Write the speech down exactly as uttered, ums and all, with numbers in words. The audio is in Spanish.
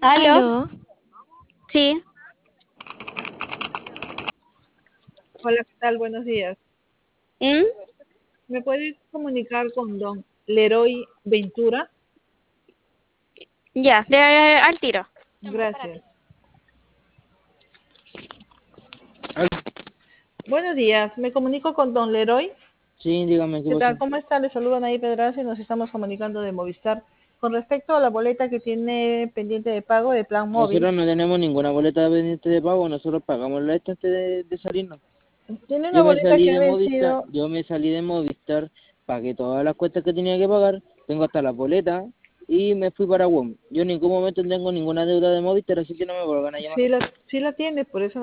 ¿Aló? Aló, Sí, Hola, ¿qué tal? Buenos días. ¿Mm? ¿Me puedes comunicar con don Leroy Ventura? Ya, de, al tiro. Gracias. Buenos días, me comunico con don Leroy. Sí, dígame qué ¿Qué tal? pasó. ¿Cómo está? Le saludo Anaí Pedraza y nos estamos comunicando de Movistar con respecto a la boleta que tiene pendiente de pago de plan móvil. Nosotros no tenemos ninguna boleta pendiente de pago, nosotros pagamos la esta antes de, de salirnos. Tiene una Yo me boleta salí que ha de Movistar, vencido. yo me salí de Movistar, pagué todas las cuentas que tenía que pagar, tengo hasta las boletas y me fui para WOM. Yo en ningún momento tengo ninguna deuda de Movistar, así que no me vuelvan a llamar. Sí la, sí la tiene, por eso